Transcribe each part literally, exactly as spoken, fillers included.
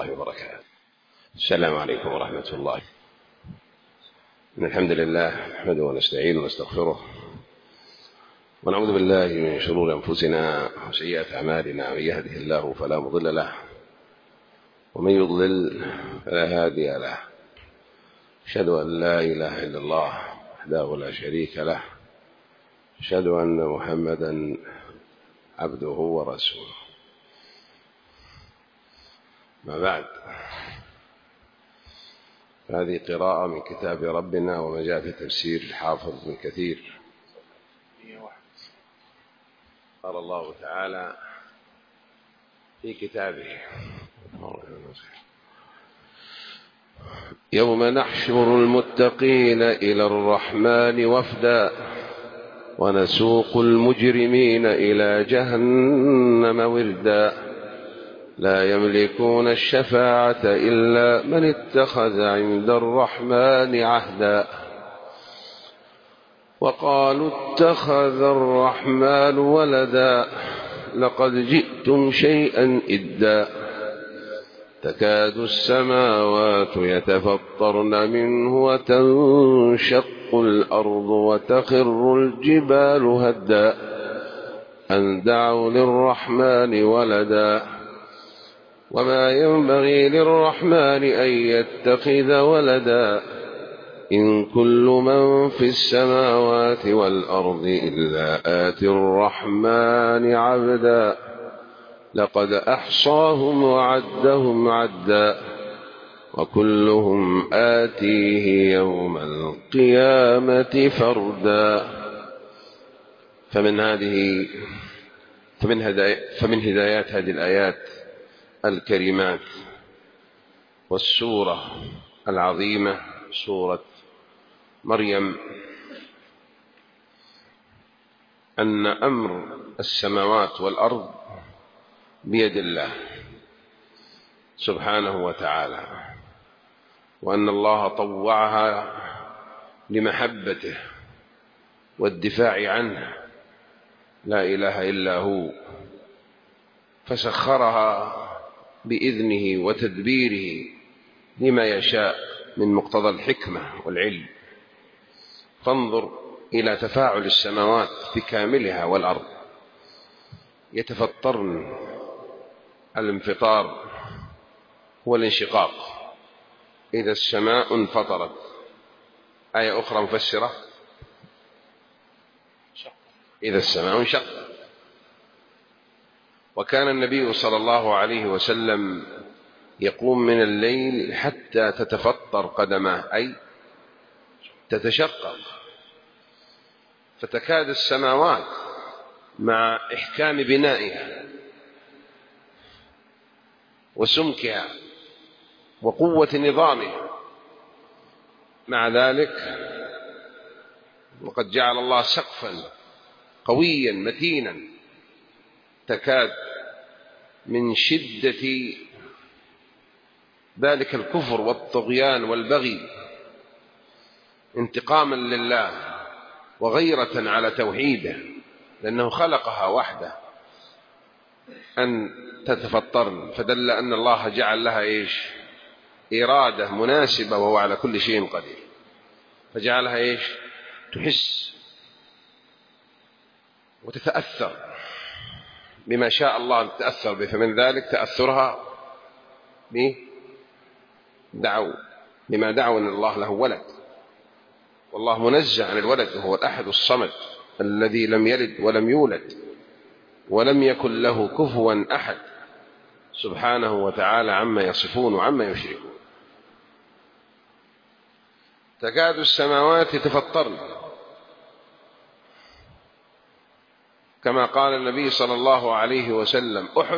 الله وبركاته. السلام عليكم ورحمة الله. إن الحمد لله نحمده ونستعينه ونستغفره ونعوذ بالله من شرور أنفسنا وسيئات أعمالنا. من يهده الله فلا مضل له ومن يضلل فلا هادي له. أشهد أن لا إله إلا الله وحده لا شريك له. أشهد أن محمدا عبده ورسوله. ما بعد، هذه قراءة من كتاب ربنا وما جاء في تفسير الحافظ ابن كثير. قال الله تعالى في كتابه: يوم نحشر المتقين إلى الرحمن وفدا ونسوق المجرمين إلى جهنم وردا لا يملكون الشفاعة إلا من اتخذ عند الرحمن عهدا وقالوا اتخذ الرحمن ولدا لقد جئتم شيئا إدا تكاد السماوات يتفطرن منه وتنشق الأرض وتخر الجبال هدا أن دعوا للرحمن ولدا وما ينبغي للرحمن أن يتخذ ولدا إن كل من في السماوات والأرض إلا آتي الرحمن عبدا لقد أحصاهم وعدهم عدا وكلهم آتيه يوم القيامة فردا. فمن هذه فمن هدايات, فمن هدايات هذه الآيات الكريمات والسورة العظيمة سورة مريم أن أمر السماوات والأرض بيد الله سبحانه وتعالى، وأن الله طوعها لمحبته والدفاع عنه لا إله إلا هو، فسخرها بإذنه وتدبيره لما يشاء من مقتضى الحكمة والعلم. فانظر إلى تفاعل السماوات بكاملها والأرض يتفطرن. الانفطار هو الانشقاق، إذا السماء انفطرت. آية أخرى مفسرة: إذا السماء انشقت. وكان النبي صلى الله عليه وسلم يقوم من الليل حتى تتفطر قدماه، أي تتشقق، فتكاد السماوات مع إحكام بنائها وسمكها وقوة نظامها، مع ذلك وقد جعل الله سقفا قويا متينا، تكاد من شدة ذلك الكفر والطغيان والبغي انتقاما لله وغيرة على توحيده، لأنه خلقها وحده أن تتفطرن، فدل أن الله جعل لها إيش؟ إرادة مناسبة، وهو على كل شيء قدير، فجعلها إيش؟ تحس وتتأثر بما شاء الله أن تتأثر به. فمن ذلك تأثرها بدعوا بما دعوا أن الله له ولد، والله منزه عن الولد، وهو الأحد الصمد الذي لم يلد ولم يولد ولم يكن له كفوا أحد سبحانه وتعالى عما يصفون وعما يشركون. تكاد السماوات يتفطرن، كما قال النبي صلى الله عليه وسلم: أحد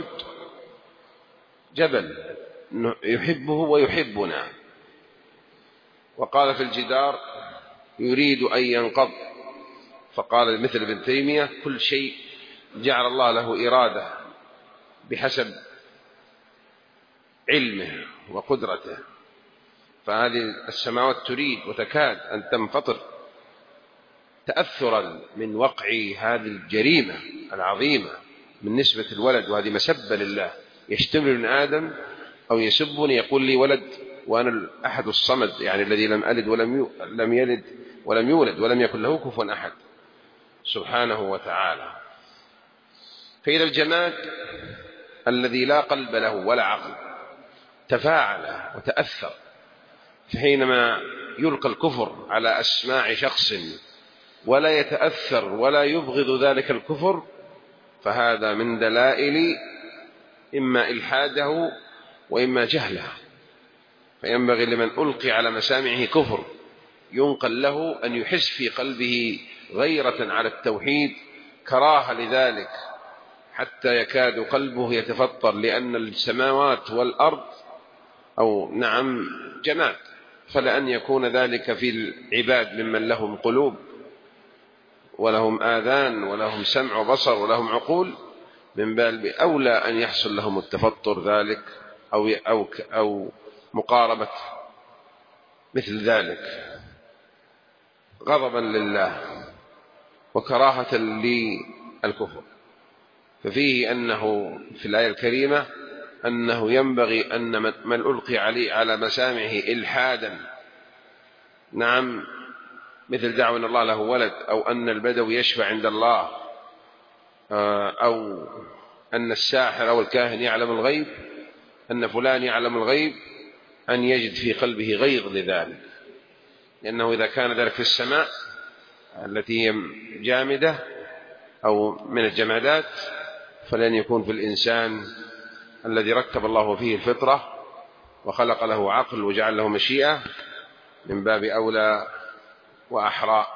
جبل يحبه ويحبنا. وقال في الجدار: يريد أن ينقض. فقال مثل ابن تيمية: كل شيء جعل الله له إرادة بحسب علمه وقدرته، فهذه السماوات تريد وتكاد أن تنفطر تأثرا من وقع هذه الجريمة العظيمة من نسبة الولد، وهذه مسبة لله. يشتمل ابن آدم أو يسبني يقول لي ولد وأنا الأحد الصمد، يعني الذي لم ألد ولم لم يلد ولم يولد ولم يكن له كفوا أحد سبحانه وتعالى. فإذا الجماد الذي لا قلب له ولا عقل تفاعل وتأثر، فحينما يلقى الكفر على أسماع شخص ولا يتأثر ولا يبغض ذلك الكفر، فهذا من دلائل إما إلحاده وإما جهله. فينبغي لمن ألقي على مسامعه كفر ينقل له أن يحس في قلبه غيرة على التوحيد، كراهة لذلك، حتى يكاد قلبه يتفطر، لأن السماوات والأرض أو نعم جماد، فلأن يكون ذلك في العباد ممن لهم قلوب ولهم آذان ولهم سمع وبصر ولهم عقول، من باب أولى أن يحصل لهم التفطر ذلك أو أو أو مقاربة مثل ذلك، غضبا لله وكراهة للكفر. ففيه أنه في الآية الكريمة أنه ينبغي أن من ألقي عليه على مسامعه إلحادا، نعم، مثل دعوى أن الله له ولد، أو أن البدوي يشفع عند الله، أو أن الساحر أو الكاهن يعلم الغيب، أن فلان يعلم الغيب، أن يجد في قلبه غيظ لذلك، لأنه إذا كان ذلك في السماء التي هي جامدة أو من الجمادات، فلن يكون في الإنسان الذي رتب الله فيه الفطرة وخلق له عقل وجعل له مشيئة، من باب أولى وأحرى.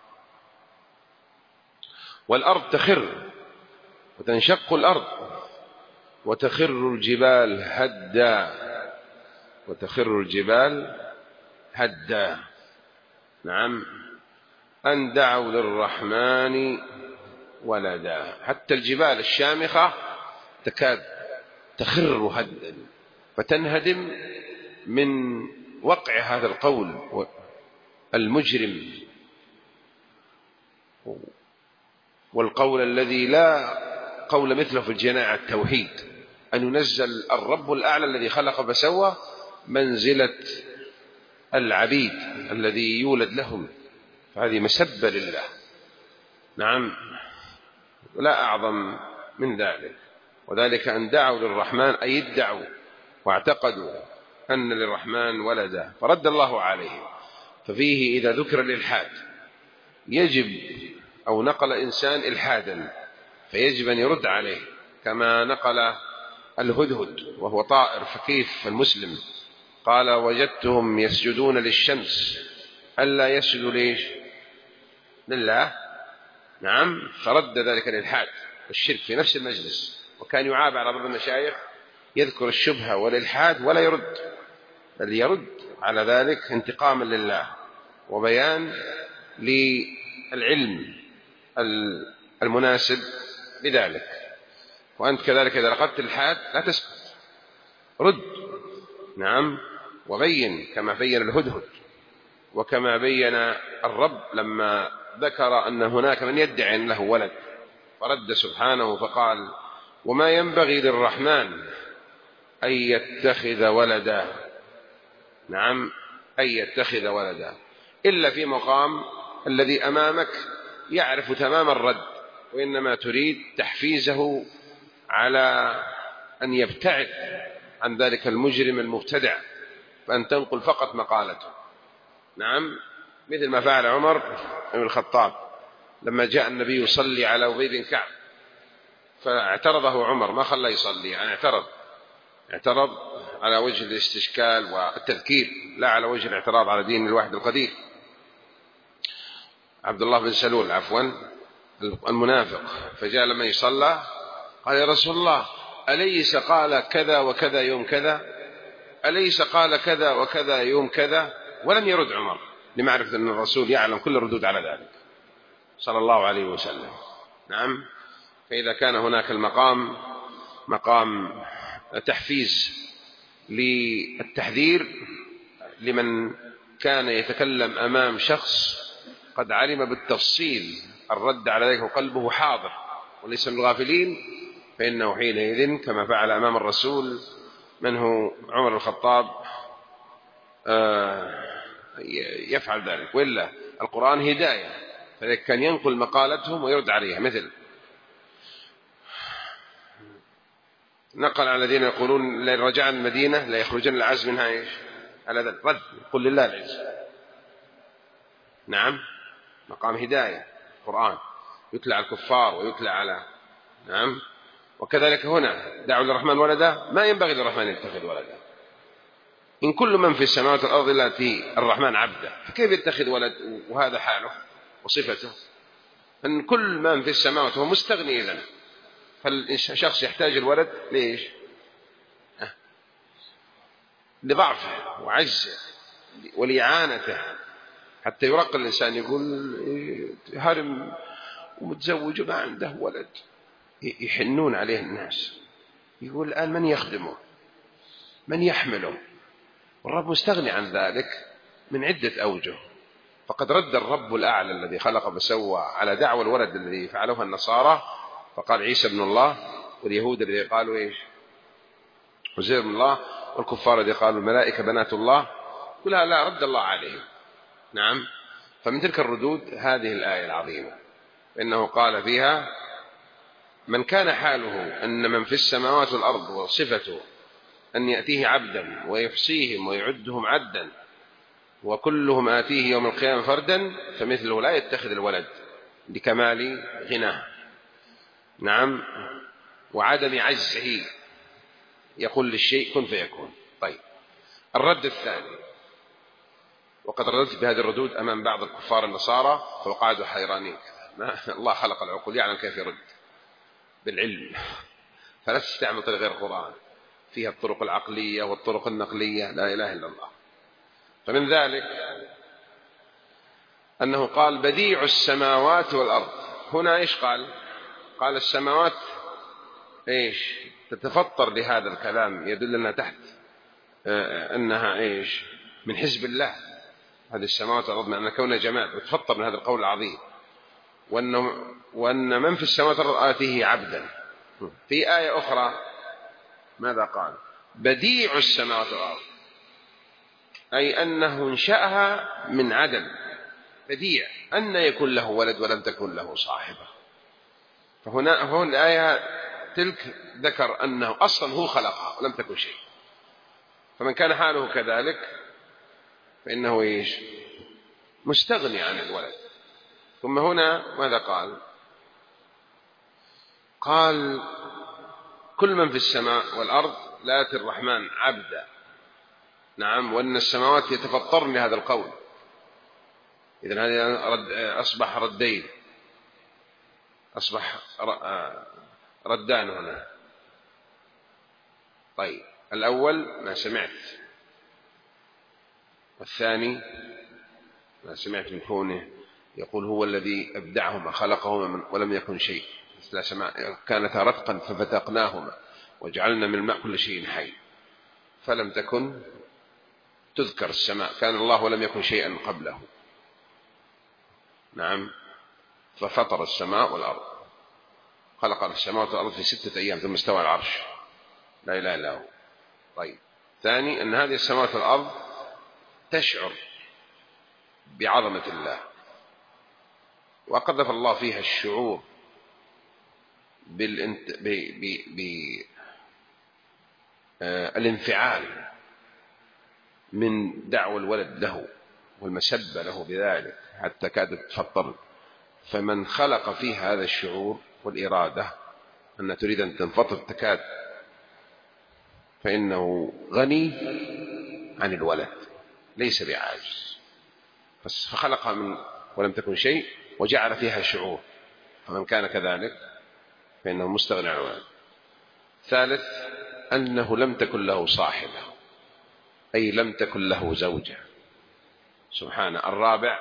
والأرض تخر وتنشق الأرض وتخر الجبال هدا، وتخر الجبال هدا، نعم، أن دعوا للرحمن ولدا. حتى الجبال الشامخة تكاد تخر هدا فتنهدم من وقع هذا القول المجرم، والقول الذي لا قول مثله في الجناع التوحيد، أن ينزل الرب الأعلى الذي خلق فسوى منزلة العبيد الذي يولد لهم، فهذه مسبة لله، نعم، لا أعظم من ذلك. وذلك أن دعوا للرحمن، أي ادعوا واعتقدوا أن للرحمن ولدا، فرد الله عليه. ففيه إذا ذكر الإلحاد يجب، أو نقل إنسان إلحادا فيجب أن يرد عليه، كما نقل الهدهد وهو طائر، فكيف المسلم قال وجدتهم يسجدون للشمس ألا يسجدوا ليش؟ لله، نعم، فرد ذلك الإلحاد والشرك في نفس المجلس. وكان يعاب على بعض المشايخ يذكر الشبهة والإلحاد ولا يرد، بل يرد على ذلك انتقاما لله وبيان للعلم المناسب لذلك. وأنت كذلك إذا لقدت الإلحاد لا تسكت، رد، نعم، وبين كما بين الهدهد وكما بين الرب لما ذكر أن هناك من يدعي أن له ولد، فرد سبحانه فقال وما ينبغي للرحمن أن يتخذ ولدا، نعم، أن يتخذ ولدا، إلا في مقام الذي أمامك يعرف تمام الرد، وإنما تريد تحفيزه على أن يبتعد عن ذلك المجرم المبتدع، فأن تنقل فقط مقالته، نعم، مثل ما فعل عمر بن الخطاب لما جاء النبي يصلي على أبي بن كعب، فاعترضه عمر، ما خلى يصلي، يعني اعترض اعترض على وجه الاستشكال والتذكير، لا على وجه الاعتراض على دين الواحد القدير. عبد الله بن سلول عفوا المنافق، فجاء لما يصلى قال يا رسول الله أليس قال كذا وكذا يوم كذا، أليس قال كذا وكذا يوم كذا، ولم يرد عمر لمعرفة أن الرسول يعلم كل الردود على ذلك صلى الله عليه وسلم، نعم. فإذا كان هناك المقام مقام تحفيز للتحذير لمن كان يتكلم أمام شخص قد علم بالتفصيل الرد على ذلك وقلبه حاضر وليس من الغافلين، فإنه حينئذ كما فعل أمام الرسول من هو عمر الخطاب يفعل ذلك، وإلا القرآن هداية، فلذلك كان ينقل مقالتهم ويرد عليها. مثل نقل على الذين يقولون لئن رجعنا المدينة لا يخرجن العز منها إيش على ذلك رد، قل لله العز. نعم، مقام هداية، القرآن يتلى على الكفار ويتلى على نعم. وكذلك هنا دعوا للرحمن ولدا، ما ينبغي للرحمن يتخذ ولدا، إن كل من في السماوات والأرض إلا آتيه الرحمن عبدا، فكيف يتخذ ولد وهذا حاله وصفته؟ أن كل من في السماوات هو مستغني إذن، فالشخص يحتاج الولد ليش؟ لضعفه وعجزه ولإعانته، حتى يرق الإنسان يقول هرم ومتزوج وما عنده ولد، يحنون عليه الناس، يقول الآن من يخدمه، من يحمله؟ والرب مستغني عن ذلك من عدة أوجه. فقد رد الرب الأعلى الذي خلق فسوى على دعوى الولد الذي فعلوها النصارى، فقال عيسى ابن الله، واليهود الذي قالوا إيش عزير ابن الله، والكفار الذي قالوا الملائكة بنات الله، كلها لا رد الله عليهم. نعم. فمن تلك الردود هذه الآية العظيمة، إنه قال فيها من كان حاله أن من في السماوات والأرض وصفته أن يأتيه عبدا ويحصيهم ويعدهم عدا وكلهم آتيه يوم القيامة فردا، فمثله لا يتخذ الولد لكمال غناه. نعم. وعدم عجزه، يقول للشيء كن فيكون. طيب، الرد الثاني، وقد رددت بهذه الردود أمام بعض الكفار النصارى فقعدوا حيرانين، الله خلق العقول يعلم كيف يرد بالعلم، فلا تستعمل طريق غير القرآن، فيها الطرق العقلية والطرق النقلية، لا إله إلا الله. فمن ذلك أنه قال بديع السماوات والأرض. هنا إيش قال؟ قال السماوات إيش تتفطر لهذا الكلام، يدل أنها تحت أنها إيش من حزب الله، هذه السماوات والأرض، معنى كونها جماد، وتفطر من هذا القول العظيم. وأن, وأن من في السماوات والأرض آتيه عبدا. في آية أخرى ماذا قال؟ بديع السماوات والأرض، أي أنه انشأها من عدم. بديع، أن يكون له ولد ولم تكن له صاحبة. فهنا هون الآية تلك ذكر أنه أصلا هو خلقها ولم تكن شيء، فمن كان حاله كذلك فإنه إيش مستغني عن الولد. ثم هنا ماذا قال؟ قال كل من في السماء والأرض لا يأتي الرحمن عبدا. نعم. وأن السماوات يتفطرن لهذا القول. إذن هذا رد أصبح ردين، أصبح ردان هنا. طيب، الأول ما سمعت، والثاني ما سمعت من كونه يقول هو الذي أبدعهما خلقهما ولم يكن شيء، مثل سماء كانتا رتقا ففتقناهما وجعلنا من الماء كل شيء حي، فلم تكن تذكر السماء، كان الله ولم يكن شيئا قبله. نعم. ففطر السماء والأرض، خلق السماوات والأرض في ستة أيام ثم استوى على العرش، لا إله إلا هو. طيب، ثاني أن هذه السماوات والأرض تشعر بعظمة الله، وقذف الله فيها الشعور بالانت... ب... ب... ب... آه... الانفعال من دعوى الولد له والمسبة له بذلك حتى كادت تفطر. فمن خلق فيها هذا الشعور والإرادة أن تريد أن تنفطر تكاد، فإنه غني عن الولد، ليس بعاجز، فخلقها من ولم تكن شيء وجعل فيها شعور، فمن كان كذلك فإنه مستغني عن الولد. ثالث أنه لم تكن له صاحبة، أي لم تكن له زوجة، سبحانه. الرابع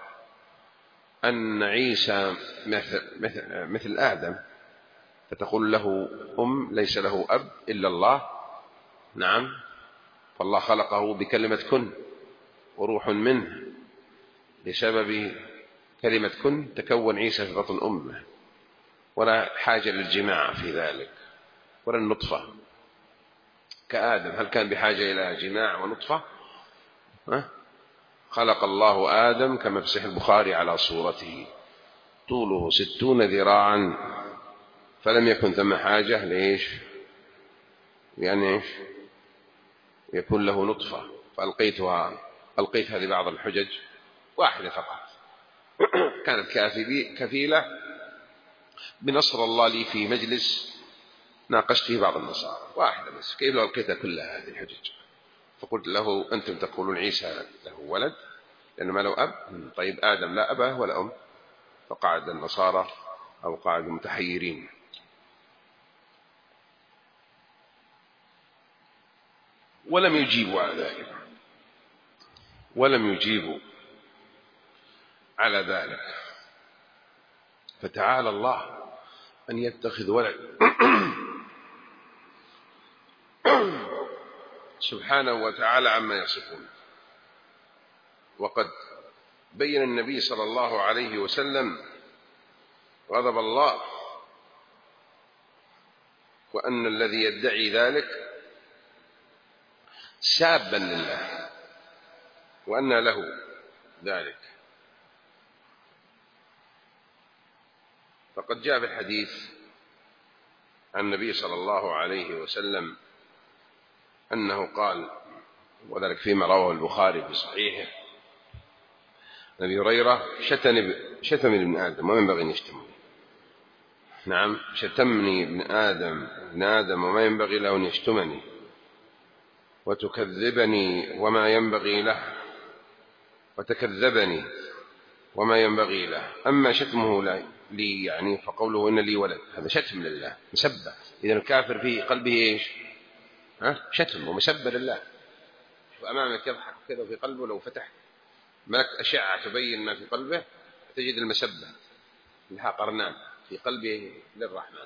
أن عيسى مثل, مثل, مثل آدم، فتقول له أم ليس له أب إلا الله. نعم. فالله خلقه بكلمة كن وروح منه، بسبب كلمة كن تكون عيسى في بطن أمه، ولا حاجة للجماع في ذلك ولا النطفة. كآدم، هل كان بحاجة إلى جماع ونطفة؟ ها؟ خلق الله آدم كما في صحيح البخاري على صورته، طوله ستون ذراعا، فلم يكن ثم حاجة ليش؟ يعني إيش؟ يكون له نطفة، فألقيتها ألقيت هذه بعض الحجج، واحدة فقط كانت كفيلة بنصر الله لي في مجلس ناقشت فيه بعض النصارى، واحدة بس، كيف لو ألقيتها كلها هذه الحجج؟ فقلت له أنتم تقولون عيسى له ولد لأنه ما له أب، طيب آدم لا أبا ولا أم، فقعد النصارى أو قعد المتحيرين. ولم يجيبوا على ذلك، ولم يجيبوا على ذلك، فتعالى الله أن يتخذ ولد سبحانه وتعالى عما يصفون. وقد بين النبي صلى الله عليه وسلم غضب الله، وأن الذي يدعي ذلك سابا لله، وأن له ذلك. فقد جاء في الحديث عن النبي صلى الله عليه وسلم أنه قال، وذلك فيما رواه البخاري في صحيحه، أبي هريرة شتمني ابن آدم وما ينبغي أن يشتمني. نعم، شتمني ابن آدم ابن آدم وما ينبغي له أن يشتمني، وتكذبني وما ينبغي له، وتكذبني وما ينبغي له. أما شتمه لي يعني فقوله إن لي ولد، هذا شتم لله، مسبة. إذا الكافر في قلبه إيش؟ ها؟ شتم ومسبة لله. وأمامك يضحك كذا في قلبه، لو فتحت ملك أشعة تبين ما في قلبه تجد المسبة لها قرنان في قلبه للرحمن.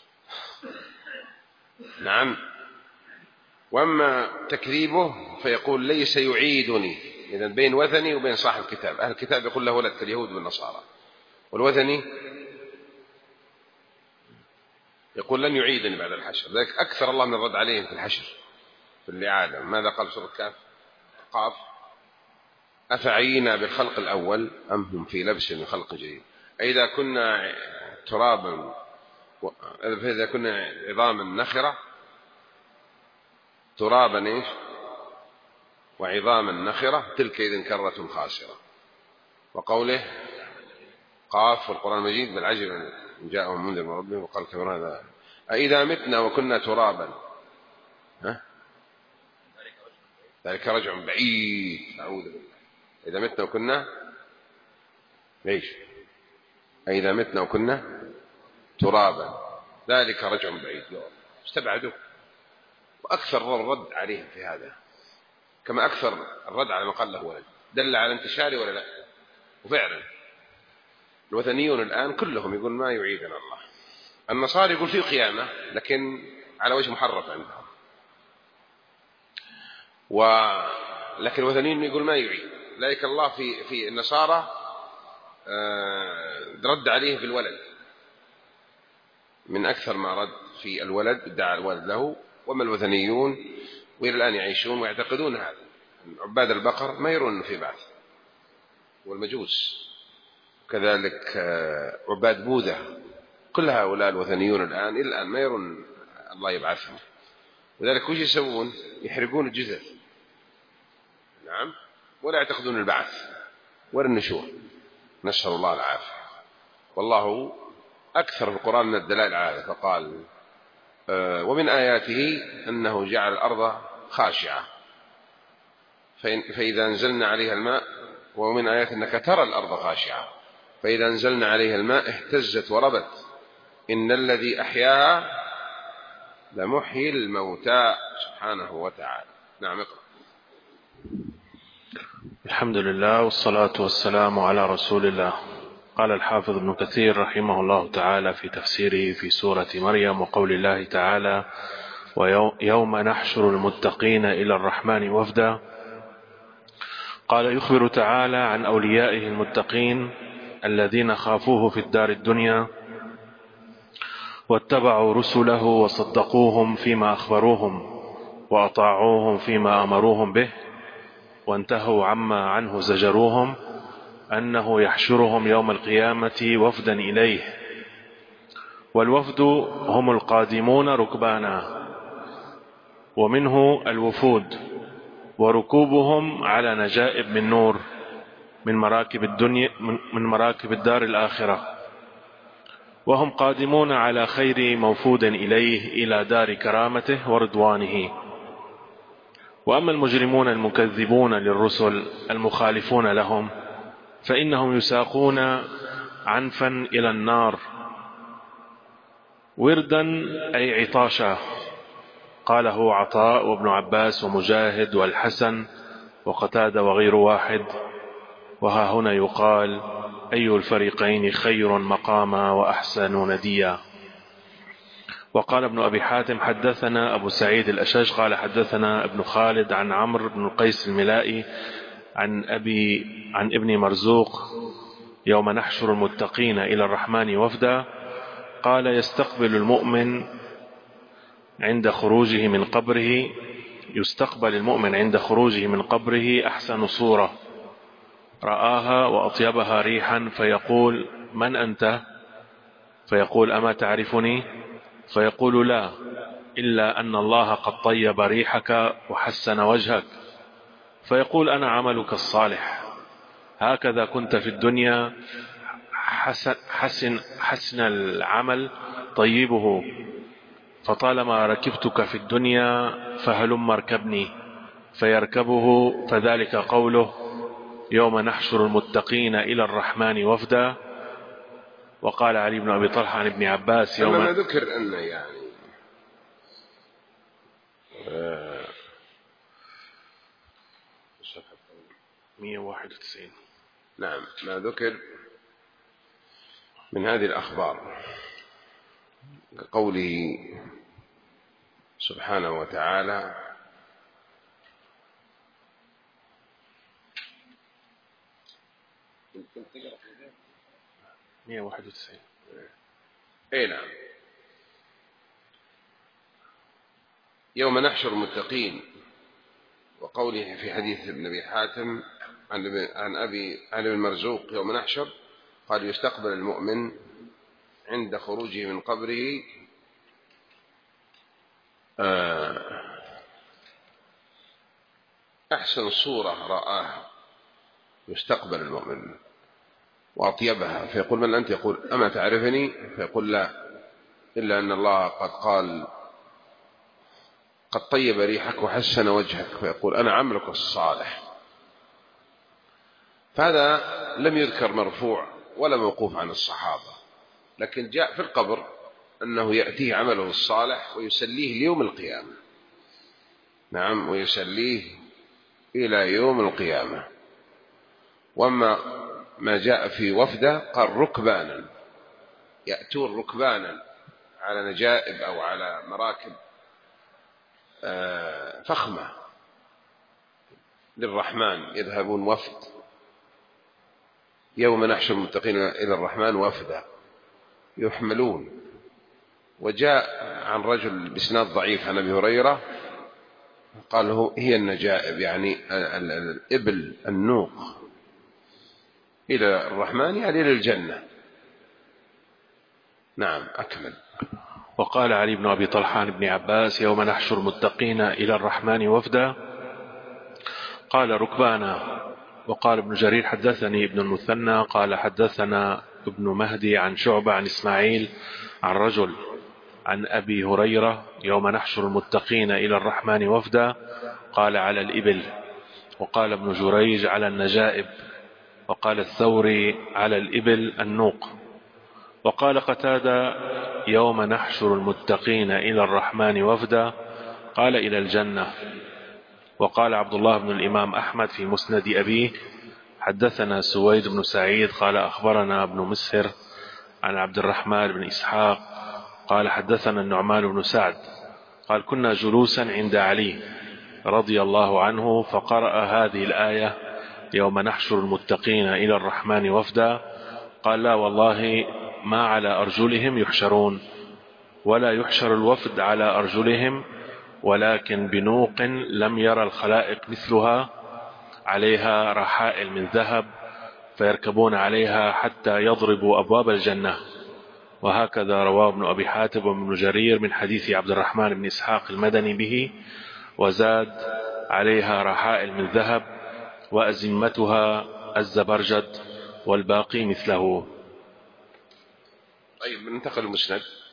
نعم. وأما تكذيبه فيقول ليس يعيدني، إذن بين وثني وبين صاحب الكتاب. أهل الكتاب يقول له ولد كاليهود والنصارى، والوثني يقول لن يعيدني بعد الحشر. ذلك أكثر الله من الرد عليهم في الحشر في الإعادة. ماذا قال سورة الكهف؟ قاف أفعينا بالخلق الأول أم هم في لبس من خلق جديد. أئذا كنا ترابا فإذا كنا عظاما نخرة، ترابا إيش وعظاما نخرة، تلك إذن كرة خاسرة. وقوله قاف في القرآن المجيد بل عجب أن جاءهم منذر من ربهم وقال كبر هذا أئذا متنا وكنا ترابا، ها؟ ذلك رجع بعيد، أعوذ بالله. إذا متنا وكنا ليش أئذا متنا وكنا ترابا، ذلك رجع بعيد، استبعدوا. وأكثر الرد عليهم في هذا، كما أكثر الرد على ما قال له ولد، دل على انتشاره ولا لا؟ وفعلا الوثنيون الآن كلهم يقول ما يعيدنا الله. النصارى يقول فيه قيامة لكن على وجه محرف عندهم، ولكن الوثنيون يقول ما يعيد. ذلك الله في في النصارى رد عليه في الولد من أكثر ما رد في الولد، ادعى الولد له. وما الوثنيون وإلى الآن يعيشون ويعتقدون هذا. عباد البقر ما يرون في بعث، والمجوس كذلك عباد بوذا، كل هؤلاء الوثنيون الآن إلى الآن ما يرون الله يبعثهم. وذلك وش يسوون؟ يحرقون الجثث، نعم، ولا يعتقدون البعث ولا النشور، نسأل الله العافية. والله أكثر في القرآن من الدلائل على هذا، فقال ومن آياته أنه جعل الأرض خاشعة فإذا أنزلنا عليها الماء، ومن آيات أنك ترى الأرض خاشعة فإذا أنزلنا عليها الماء اهتزت وربت إن الذي أحياها لمحيي الموتى سبحانه وتعالى. نعم اقرأ. الحمد لله والصلاة والسلام على رسول الله. قال الحافظ ابن كثير رحمه الله تعالى في تفسيره في سورة مريم وقول الله تعالى ويوم نحشر المتقين إلى الرحمن وفدا، قال يخبر تعالى عن أوليائه المتقين الذين خافوه في الدار الدنيا واتبعوا رسله وصدقوهم فيما أخبروهم وأطاعوهم فيما أمروهم به وانتهوا عما عنه زجروهم أنه يحشرهم يوم القيامة وفدا إليه، والوفد هم القادمون ركبانا، ومنه الوفود، وركوبهم على نجائب من نور من مراكب الدنيا من مراكب الدار الآخرة، وهم قادمون على خير موفود إليه إلى دار كرامته ورضوانه. وأما المجرمون المكذبون للرسل المخالفون لهم فإنهم يساقون عنفا إلى النار وردا أي عطاشا. قاله عطاء وابن عباس ومجاهد والحسن وقتادة وغير واحد. وها هنا يقال أي الفريقين خير مقاما وأحسن نديا. وقال ابن أبي حاتم حدثنا أبو سعيد الأشج قال حدثنا ابن خالد عن عمرو بن القيس الملائي عن أبي عن ابن مرزوق يوم نحشر المتقين إلى الرحمن وفدا قال يستقبل المؤمن عند خروجه من قبره يستقبل المؤمن عند خروجه من قبره أحسن صورة رآها وأطيبها ريحا فيقول من أنت؟ فيقول أما تعرفني؟ فيقول لا، إلا أن الله قد طيب ريحك وحسن وجهك. فيقول أنا عملك الصالح، هكذا كنت في الدنيا حسن, حسن, حسن العمل طيبه، فطالما ركبتك في الدنيا فهلم اركبني. فيركبه، فذلك قوله يوم نحشر المتقين إلى الرحمن وفدا. وقال علي بن أبي طلحة عن ابن عباس يوم أنا ذكر أن يعني آه مئة وواحد وتسعين نعم ما ذكر من هذه الأخبار كقوله سبحانه وتعالى مئة وواحد وتسعين اي نعم يوم نحشر المتقين، وقوله في حديث ابن أبي حاتم عن أبي عن ابن مرزوق يوم نحشر قال يستقبل المؤمن عند خروجه من قبره أحسن صورة رآها يستقبل المؤمن وأطيبها. فيقول من أنت؟ يقول أما تعرفني؟ فيقول لا، إلا أن الله قد قال قد طيب ريحك وحسن وجهك. فيقول أنا عملك الصالح. فهذا لم يذكر مرفوع ولا موقوف عن الصحابة، لكن جاء في القبر أنه يأتيه عمله الصالح ويسليه ليوم القيامة. نعم، ويسليه إلى يوم القيامة. وما ما جاء في وفده قال ركبانا، يأتون ركبانا على نجائب أو على مراكب فخمة للرحمن، يذهبون وفد يوم نحشر المتقين إلى الرحمن وفدا يحملون. وجاء عن رجل بإسناد ضعيف عن أبي هريرة قال هي النجائب، يعني الإبل النوق إلى الرحمن يعني للجنة. نعم أكمل. وقال علي بن أبي طلحة عن ابن عباس يوم نحشر المتقين إلى الرحمن وفدا قال ركبانا. وقال ابن جرير حدثني ابن المثنى قال حدثنا ابن مهدي عن شعبة عن إسماعيل عن رجل عن أبي هريرة يوم نحشر المتقين إلى الرحمن وفدا قال على الإبل. وقال ابن جريج على النجائب. وقال الثوري على الإبل النوق. وقال قتادة يوم نحشر المتقين إلى الرحمن وفدا قال إلى الجنة. وقال عبد الله بن الإمام أحمد في مسند أبيه حدثنا سويد بن سعيد قال أخبرنا ابن مسهر عن عبد الرحمن بن إسحاق قال حدثنا النعمان بن سعد قال كنا جلوسا عند علي رضي الله عنه فقرأ هذه الآية يوم نحشر المتقين إلى الرحمن وفدا قال لا والله ما على أرجلهم يحشرون ولا يحشر الوفد على أرجلهم ولكن بنوق لم يرى الخلائق مثلها، عليها رحائل من ذهب فيركبون عليها حتى يضربوا أبواب الجنة. وهكذا رواه ابن أبي حاتم وابن جرير من حديث عبد الرحمن بن إسحاق المدني به، وزاد عليها رحائل من ذهب وأزمتها الزبرجد والباقي مثله. طيب ننتقل المسند.